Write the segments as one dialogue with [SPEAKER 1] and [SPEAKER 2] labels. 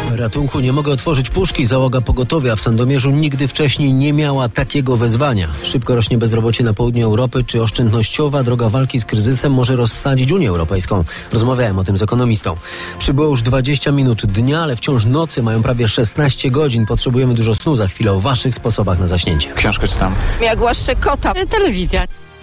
[SPEAKER 1] Ratunku, nie mogę otworzyć puszki. Załoga pogotowia w Sandomierzu nigdy wcześniej nie miała takiego wezwania. Szybko rośnie bezrobocie na południu Europy. Czy oszczędnościowa droga walki z kryzysem może rozsadzić Unię Europejską? Rozmawiałem o tym z ekonomistą. Przybyło już 20 minut dnia, ale wciąż nocy mają prawie 16 godzin. Potrzebujemy dużo snu. Za chwilę o waszych sposobach na zaśnięcie.
[SPEAKER 2] Książkę czytam.
[SPEAKER 3] Ja głaszczę kota. Telewizja.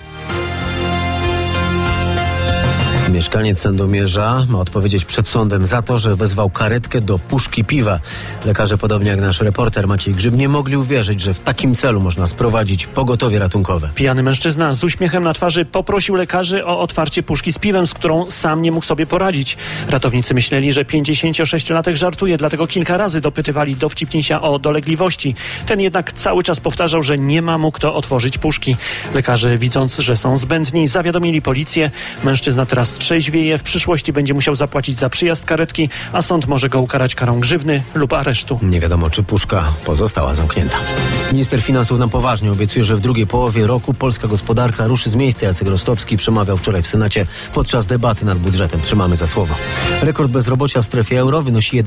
[SPEAKER 1] Mieszkaniec Sandomierza ma odpowiedzieć przed sądem za to, że wezwał karetkę do puszki piwa. Lekarze, podobnie jak nasz reporter Maciej Grzyb, nie mogli uwierzyć, że w takim celu można sprowadzić pogotowie ratunkowe.
[SPEAKER 2] Pijany mężczyzna z uśmiechem na twarzy poprosił lekarzy o otwarcie puszki z piwem, z którą sam nie mógł sobie poradzić. Ratownicy myśleli, że 56-latek żartuje, dlatego kilka razy dopytywali dowcipnisia o dolegliwości. Ten jednak cały czas powtarzał, że nie ma mu kto otworzyć puszki. Lekarze, widząc, że są zbędni, zawiadomili policję. Mężczyzna teraz trzeźwieje, w przyszłości będzie musiał zapłacić za przyjazd karetki, a sąd może go ukarać karą grzywny lub aresztu.
[SPEAKER 1] Nie wiadomo, czy puszka pozostała zamknięta. Minister finansów nam poważnie obiecuje, że w drugiej połowie roku polska gospodarka ruszy z miejsca. Jacek Rostowski przemawiał wczoraj w Senacie podczas debaty nad budżetem. Trzymamy za słowo. Rekord bezrobocia w strefie euro wynosi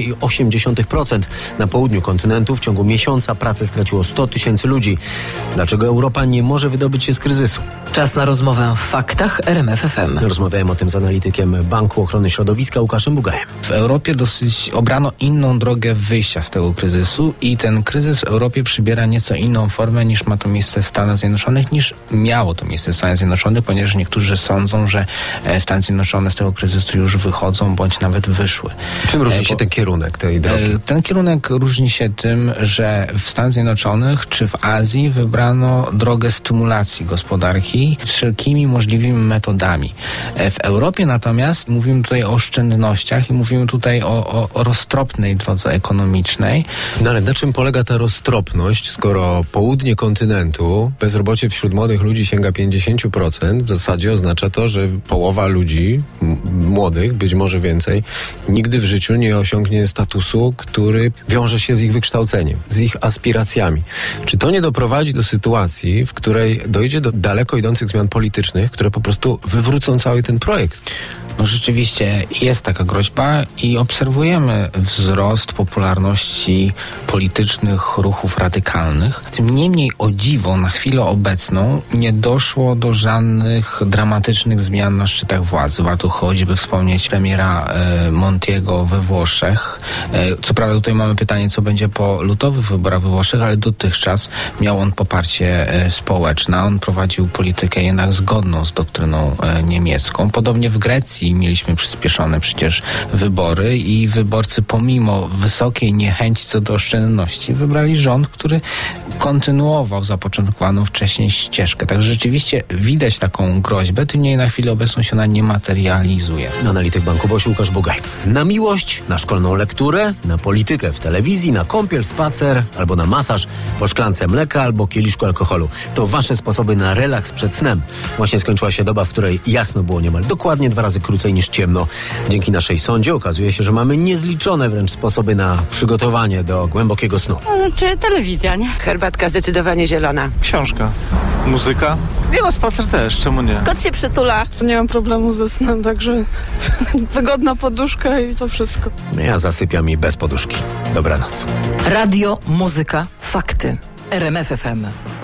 [SPEAKER 1] 11,8%. Na południu kontynentu w ciągu miesiąca pracę straciło 100 tysięcy ludzi. Dlaczego Europa nie może wydobyć się z kryzysu?
[SPEAKER 4] Czas na rozmowę w Faktach RMF FM.
[SPEAKER 1] Rozmawiałem o tym z analitykiem Banku Ochrony Środowiska Łukaszem Bugajem.
[SPEAKER 5] W Europie dosyć obrano inną drogę wyjścia z tego kryzysu i ten kryzys w Europie przybiera nieco inną formę niż ma to miejsce w Stanach Zjednoczonych, niż miało to miejsce w Stanach Zjednoczonych, ponieważ niektórzy sądzą, że Stany Zjednoczone z tego kryzysu już wychodzą, bądź nawet wyszły.
[SPEAKER 1] Czym różni się ten kierunek tej drogi?
[SPEAKER 5] Ten kierunek różni się tym, że w Stanach Zjednoczonych czy w Azji wybrano drogę stymulacji gospodarki wszelkimi możliwymi metodami. W Europie natomiast mówimy tutaj o oszczędnościach i mówimy tutaj o roztropnej drodze ekonomicznej.
[SPEAKER 6] No ale na czym polega ta roztropność, skoro południe kontynentu bezrobocie wśród młodych ludzi sięga 50%, w zasadzie oznacza to, że połowa ludzi, młodych, być może więcej, nigdy w życiu nie osiągnie statusu, który wiąże się z ich wykształceniem, z ich aspiracjami. Czy to nie doprowadzi do sytuacji, w której dojdzie do daleko idących zmian politycznych, które po prostu wywrócą cały ten projekt?
[SPEAKER 5] No rzeczywiście jest taka groźba i obserwujemy wzrost popularności politycznych ruchów radykalnych. Tym niemniej, o dziwo, na chwilę obecną nie doszło do żadnych dramatycznych zmian na szczytach władzy. Warto choćby wspomnieć premiera Montiego we Włoszech. Co prawda tutaj mamy pytanie, co będzie po lutowych wyborach we Włoszech, ale dotychczas miał on poparcie społeczne. On prowadził politykę jednak zgodną z doktryną niemiecką. Podobnie w Grecji mieliśmy przyspieszone przecież wybory i wyborcy pomimo wysokiej niechęci co do oszczędności wybrali rząd, który kontynuował zapoczątkowaną wcześniej ścieżkę. Także rzeczywiście widać taką groźbę, tym niemniej na chwilę obecną się ona nie materializuje.
[SPEAKER 1] Analityk Banku BOŚ Łukasz Bugaj. Na miłość, na szkolną lekturę, na politykę w telewizji, na kąpiel, spacer albo na masaż, po szklance mleka albo kieliszku alkoholu. To wasze sposoby na relaks przed snem. Właśnie skończyła się doba, w której jasno było niemal dokładnie 2 razy krócej niż ciemno. Dzięki naszej sondzie okazuje się, że mamy niezliczone wręcz sposoby na przygotowanie do głębokiego snu.
[SPEAKER 3] Czy telewizja, nie?
[SPEAKER 7] Herbatka zdecydowanie zielona.
[SPEAKER 8] Książka. Muzyka? Nie no, spacer też, czemu nie?
[SPEAKER 3] Kot się przytula.
[SPEAKER 9] Nie mam problemu ze snem, także wygodna poduszka i to wszystko.
[SPEAKER 1] Ja zasypiam i bez poduszki. Dobranoc.
[SPEAKER 4] Radio, muzyka, fakty. RMF FM.